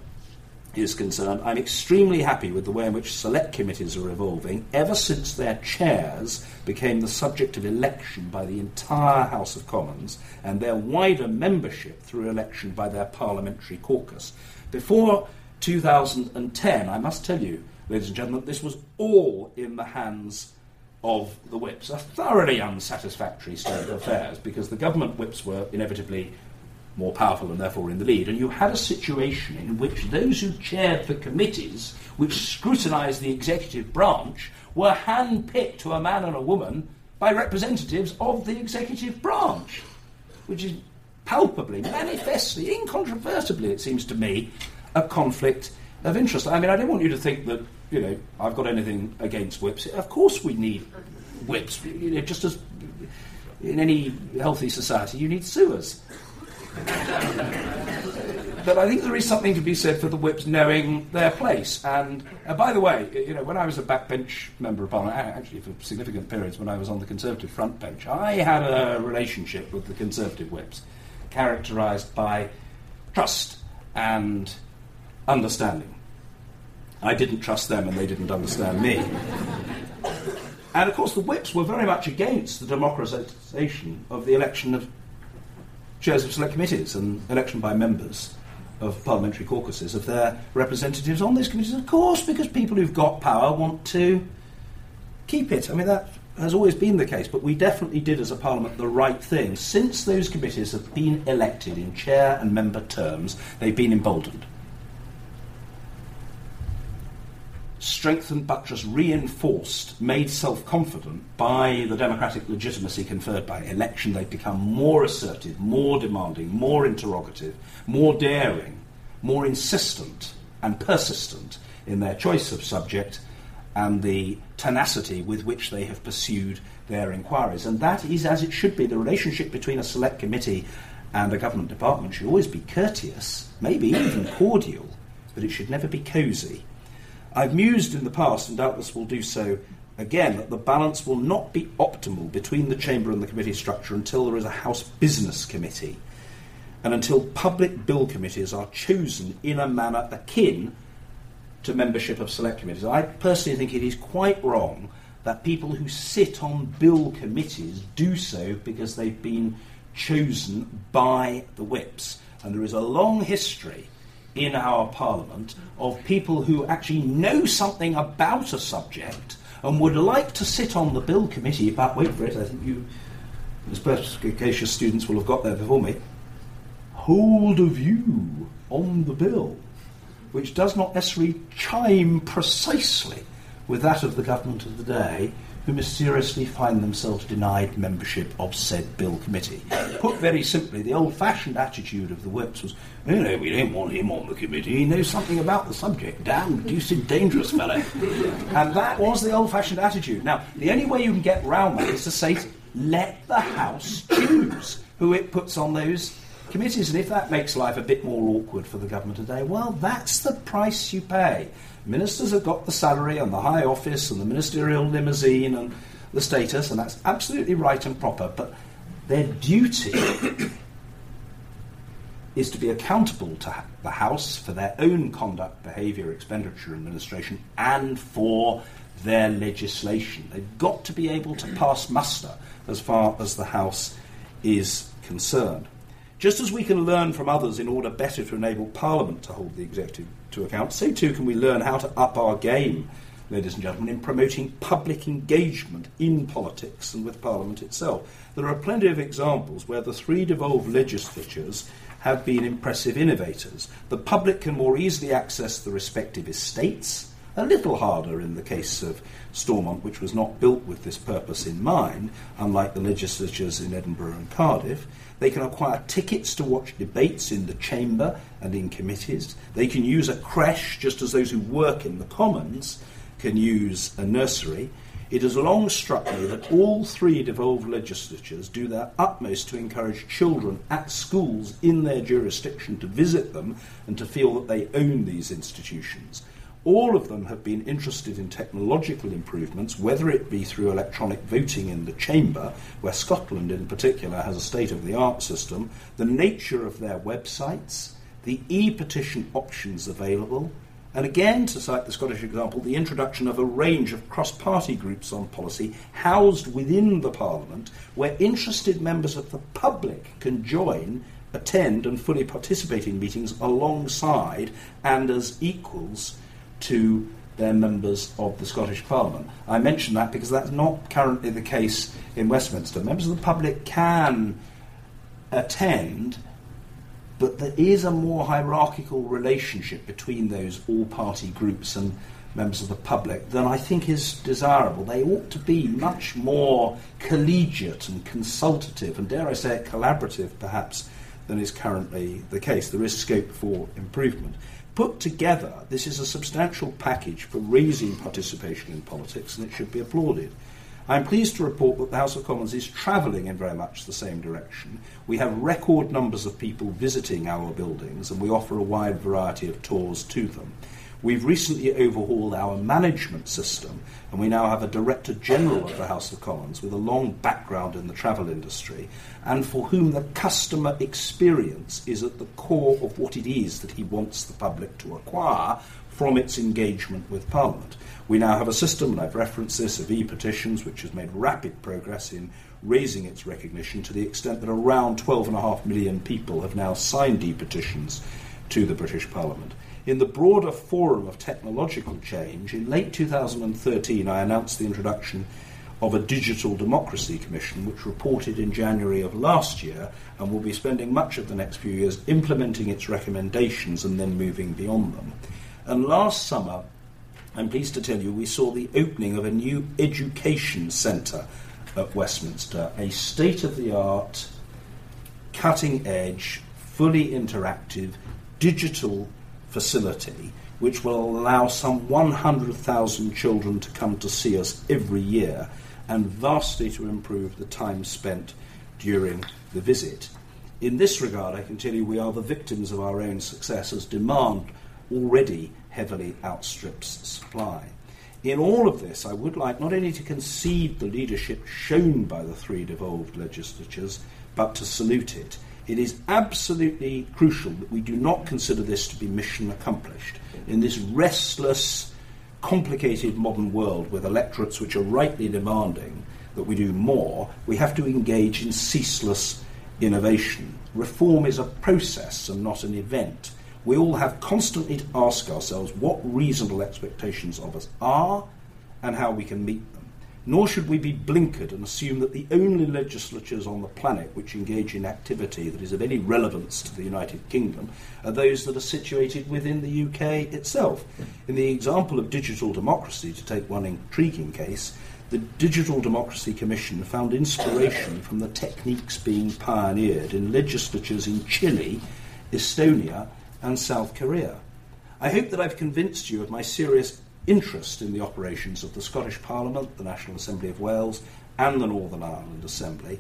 is concerned, I'm extremely happy with the way in which select committees are evolving ever since their chairs became the subject of election by the entire House of Commons and their wider membership through election by their parliamentary caucus. Before two thousand ten, I must tell you, ladies and gentlemen, this was all in the hands of the whips, a thoroughly unsatisfactory state of affairs, because the government whips were inevitably more powerful and therefore in the lead, and you had a situation in which those who chaired the committees which scrutinised the executive branch were hand-picked to a man and a woman by representatives of the executive branch, which is palpably, manifestly, incontrovertibly, it seems to me, a conflict of interest. I mean, I don't want you to think that, you know, I've got anything against whips. Of course we need whips. You know, just as in any healthy society, you need sewers. But I think there is something to be said for the whips knowing their place. And uh, by the way, you know, when I was a backbench member of Parliament, actually for significant periods when I was on the Conservative front bench, I had a relationship with the Conservative whips characterised by trust and understanding. I didn't trust them and they didn't understand me. And of course the whips were very much against the democratisation of the election of chairs of select committees and election by members of parliamentary caucuses of their representatives on those committees, of course, because people who've got power want to keep it. I mean, that has always been the case, but we definitely did as a parliament the right thing. Since those committees have been elected in chair and member terms, they've been emboldened, strengthened, buttressed, reinforced, made self-confident by the democratic legitimacy conferred by election. They've become more assertive, more demanding, more interrogative, more daring, more insistent and persistent in their choice of subject and the tenacity with which they have pursued their inquiries. And that is as it should be. The relationship between a select committee and a government department should always be courteous, maybe even cordial, but it should never be cosy. I've mused in the past, and doubtless will do so again, that the balance will not be optimal between the chamber and the committee structure until there is a House Business Committee, and until public bill committees are chosen in a manner akin to membership of select committees. I personally think it is quite wrong that people who sit on bill committees do so because they've been chosen by the whips. And there is a long history in our Parliament of people who actually know something about a subject and would like to sit on the bill committee, but wait for it, I think you, as perspicacious students, will have got there before me, hold a view on the bill, which does not necessarily chime precisely with that of the government of the day, who mysteriously find themselves denied membership of said bill committee. Put very simply, the old-fashioned attitude of the whips was, no, no, we don't want him on the committee, he knows something about the subject, damn, deuced dangerous fellow. And that was the old-fashioned attitude. Now, the only way you can get round that is to say, let the House choose who it puts on those committees, and if that makes life a bit more awkward for the government today, well, that's the price you pay. Ministers have got the salary and the high office and the ministerial limousine and the status, and that's absolutely right and proper, but their duty is to be accountable to the House for their own conduct, behaviour, expenditure, administration, and for their legislation. They've got to be able to pass muster as far as the House is concerned. Just as we can learn from others in order better to enable Parliament to hold the executive to account, so too can we learn how to up our game, ladies and gentlemen, in promoting public engagement in politics and with Parliament itself. There are plenty of examples where the three devolved legislatures have been impressive innovators. The public can more easily access the respective estates, a little harder in the case of Stormont, which was not built with this purpose in mind, unlike the legislatures in Edinburgh and Cardiff. They can acquire tickets to watch debates in the chamber and in committees. They can use a creche, just as those who work in the Commons can use a nursery. It has long struck me that all three devolved legislatures do their utmost to encourage children at schools in their jurisdiction to visit them and to feel that they own these institutions. All of them have been interested in technological improvements, whether it be through electronic voting in the chamber, where Scotland in particular has a state-of-the-art system, the nature of their websites, the e-petition options available, and again, to cite the Scottish example, the introduction of a range of cross-party groups on policy housed within the Parliament, where interested members of the public can join, attend and fully participate in meetings alongside and as equals to their members of the Scottish Parliament. I mention that because that's not currently the case in Westminster. Members of the public can attend, but there is a more hierarchical relationship between those all-party groups and members of the public than I think is desirable. They ought to be much more collegiate and consultative and, dare I say it, collaborative perhaps than is currently the case. There is scope for improvement. Put together, this is a substantial package for raising participation in politics, and it should be applauded. I am pleased to report that the House of Commons is travelling in very much the same direction. We have record numbers of people visiting our buildings, and we offer a wide variety of tours to them. We've recently overhauled our management system, and we now have a Director General of the House of Commons with a long background in the travel industry, and for whom the customer experience is at the core of what it is that he wants the public to acquire from its engagement with Parliament. We now have a system, and I've referenced this, of e-petitions, which has made rapid progress in raising its recognition to the extent that around twelve point five million people have now signed e-petitions to the British Parliament. In the broader forum of technological change, in late two thousand thirteen I announced the introduction of a Digital Democracy Commission, which reported in January of last year and will be spending much of the next few years implementing its recommendations and then moving beyond them. And last summer, I'm pleased to tell you, we saw the opening of a new education centre at Westminster, a state-of-the-art, cutting-edge, fully interactive, digital facility which will allow some one hundred thousand children to come to see us every year and vastly to improve the time spent during the visit. In this regard, I can tell you we are the victims of our own success, as demand already heavily outstrips supply. In all of this, I would like not only to concede the leadership shown by the three devolved legislatures, but to salute it. It is absolutely crucial that we do not consider this to be mission accomplished. In this restless, complicated modern world with electorates which are rightly demanding that we do more, we have to engage in ceaseless innovation. Reform is a process and not an event. We all have constantly to ask ourselves what reasonable expectations of us are and how we can meet them. Nor should we be blinkered and assume that the only legislatures on the planet which engage in activity that is of any relevance to the United Kingdom are those that are situated within the U K itself. In the example of digital democracy, to take one intriguing case, the Digital Democracy Commission found inspiration from the techniques being pioneered in legislatures in Chile, Estonia, and South Korea. I hope that I've convinced you of my serious interest in the operations of the Scottish Parliament, the National Assembly of Wales, and the Northern Ireland Assembly,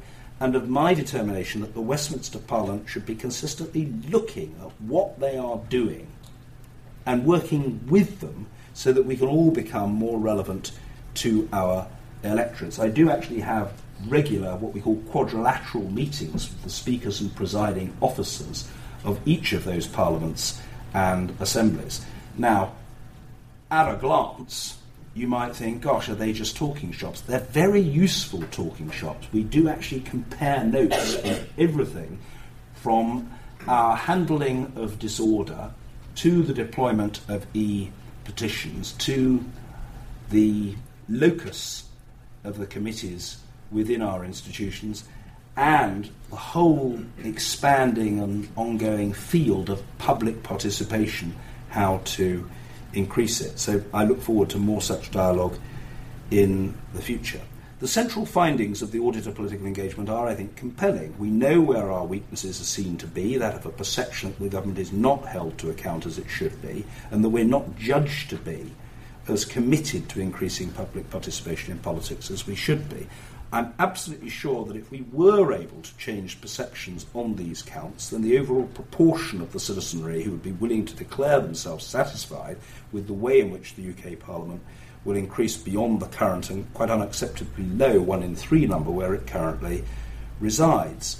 and of my determination that the Westminster Parliament should be consistently looking at what they are doing and working with them so that we can all become more relevant to our electorates. I do actually have regular, what we call quadrilateral meetings with the speakers and presiding officers of each of those parliaments and assemblies. Now, at a glance, you might think, gosh, are they just talking shops? They're very useful talking shops. We do actually compare notes on everything from our handling of disorder to the deployment of e-petitions to the locus of the committees within our institutions and the whole expanding and ongoing field of public participation, how to increase it. So I look forward to more such dialogue in the future. The central findings of the audit of political engagement are, I think, compelling. We know where our weaknesses are seen to be, that of a perception that the government is not held to account as it should be, and that we're not judged to be as committed to increasing public participation in politics as we should be. I'm absolutely sure that if we were able to change perceptions on these counts, then the overall proportion of the citizenry who would be willing to declare themselves satisfied with the way in which the U K Parliament will increase beyond the current and quite unacceptably low one in three number where it currently resides.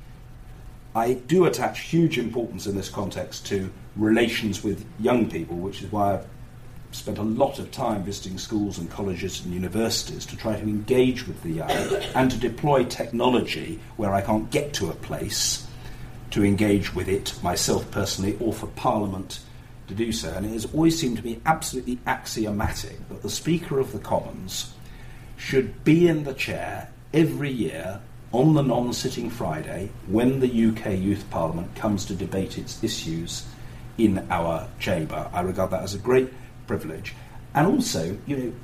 I do attach huge importance in this context to relations with young people, which is why I've spent a lot of time visiting schools and colleges and universities to try to engage with the young and to deploy technology where I can't get to a place to engage with it myself personally or for Parliament to do so. And it has always seemed to me absolutely axiomatic that the Speaker of the Commons should be in the chair every year on the non-sitting Friday when the U K Youth Parliament comes to debate its issues in our chamber. I regard that as a great privilege. And also, you know,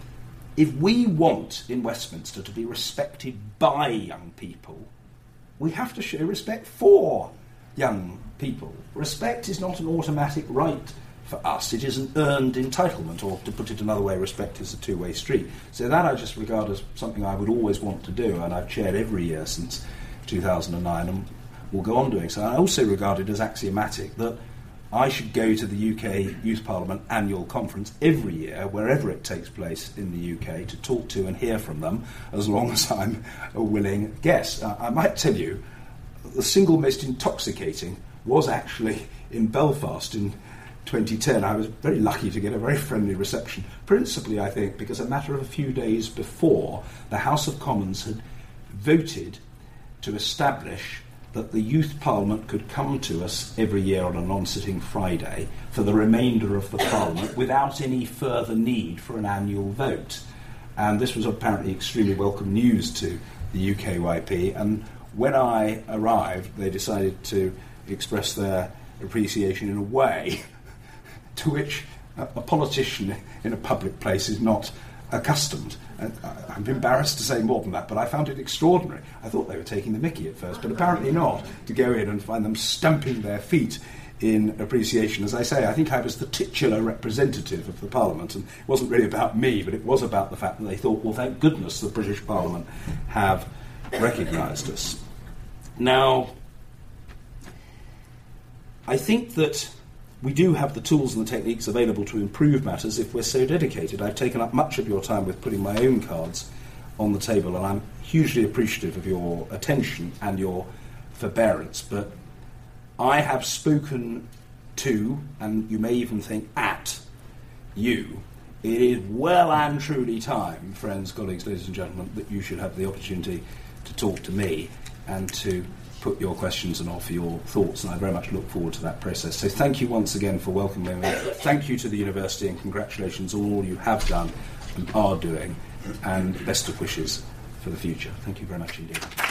if we want in Westminster to be respected by young people, we have to show respect for young people. Respect is not an automatic right for us. It is an earned entitlement, or to put it another way, respect is a two-way street. So that I just regard as something I would always want to do, and I've chaired every year since two thousand nine and will go on doing so. I also regard it as axiomatic that I should go to the U K Youth Parliament annual conference every year, wherever it takes place in the U K, to talk to and hear from them, as long as I'm a willing guest. Uh, I might tell you, the single most intoxicating was actually in Belfast in twenty ten. I was very lucky to get a very friendly reception, principally, I think, because a matter of a few days before, the House of Commons had voted to establish that the Youth Parliament could come to us every year on a non-sitting Friday for the remainder of the Parliament without any further need for an annual vote. And this was apparently extremely welcome news to the U K Y P. And when I arrived, they decided to express their appreciation in a way to which a, a politician in a public place is not accustomed. And I'm embarrassed to say more than that, but I found it extraordinary. I thought they were taking the mickey at first, but apparently not, to go in and find them stamping their feet in appreciation. As I say, I think I was the titular representative of the Parliament, and it wasn't really about me, but it was about the fact that they thought, well, thank goodness the British Parliament have recognised us. Now, I think that we do have the tools and the techniques available to improve matters if we're so dedicated. I've taken up much of your time with putting my own cards on the table, and I'm hugely appreciative of your attention and your forbearance. But I have spoken to, and you may even think at, you. It is well and truly time, friends, colleagues, ladies and gentlemen, that you should have the opportunity to talk to me and to put your questions and offer your thoughts, and I very much look forward to that process. So thank you once again for welcoming me. Thank you to the university, and congratulations on all you have done and are doing, and best of wishes for the future. Thank you very much indeed.